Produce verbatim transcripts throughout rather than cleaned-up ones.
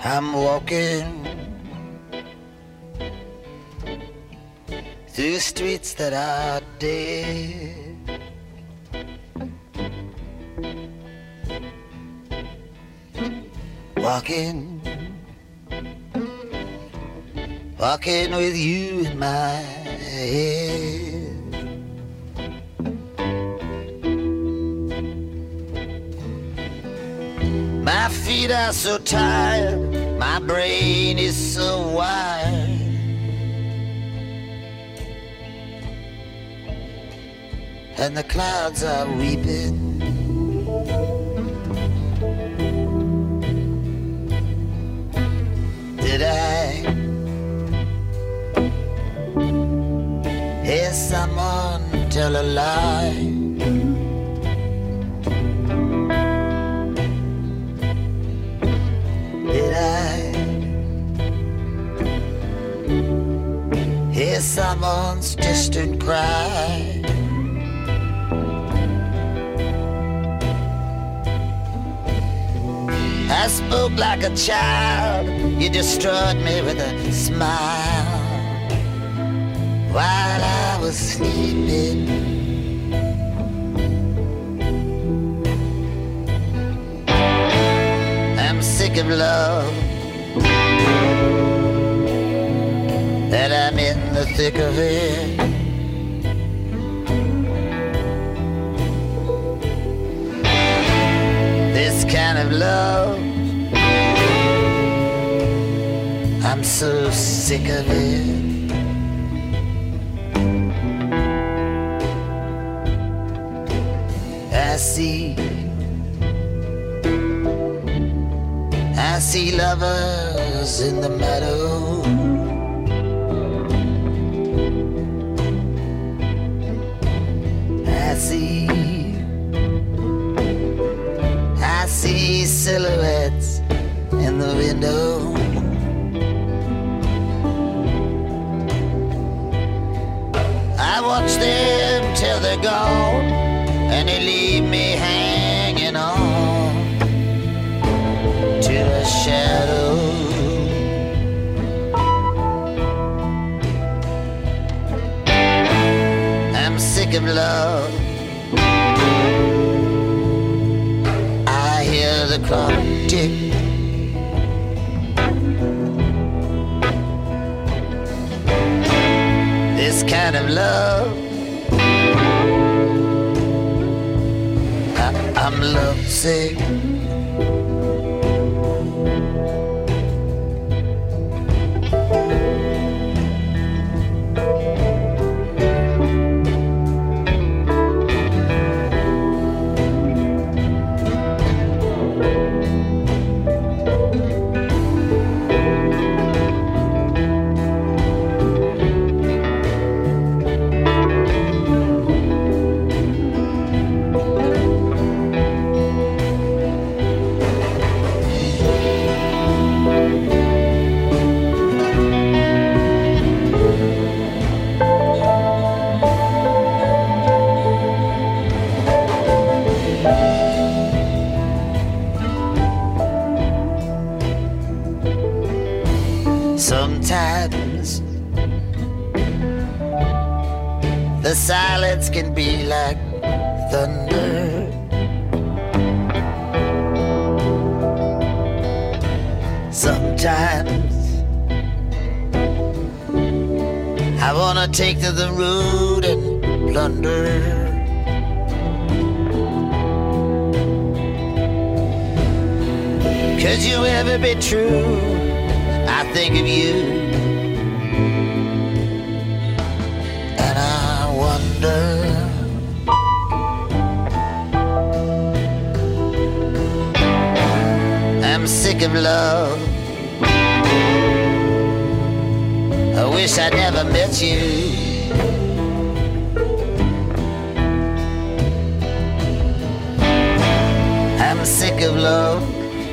I'm walking through streets that are dead. Walking, walking with you in my head. My feet are so tired, my brain is so wired. And the clouds are weeping. Did I hear someone tell a lie? Did I hear someone's distant cry? I spoke like a child, you destroyed me with a smile while I was sleeping. I'm sick of love, that I'm in the thick of it. This kind of love, I'm so sick of it. I see, I see lovers in the meadow. I see, I see silhouettes in the window. I watch them till they're gone, and they leave me hanging on to a shadow. I'm sick of love, I hear the clock tick. This kind of love, I, I'm lovesick. Sometimes the silence can be like thunder. Sometimes I wanna take to the road and plunder. Could you ever be true? I think of you, and I wonder. I'm sick of love, I wish I never met you. I'm sick of love,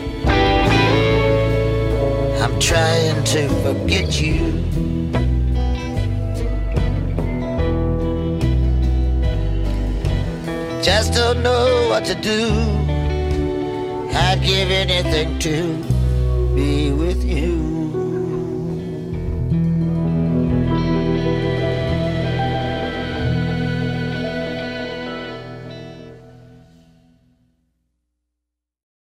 I'm trying to forget you. Just don't know what to do. I'd give anything to be with you.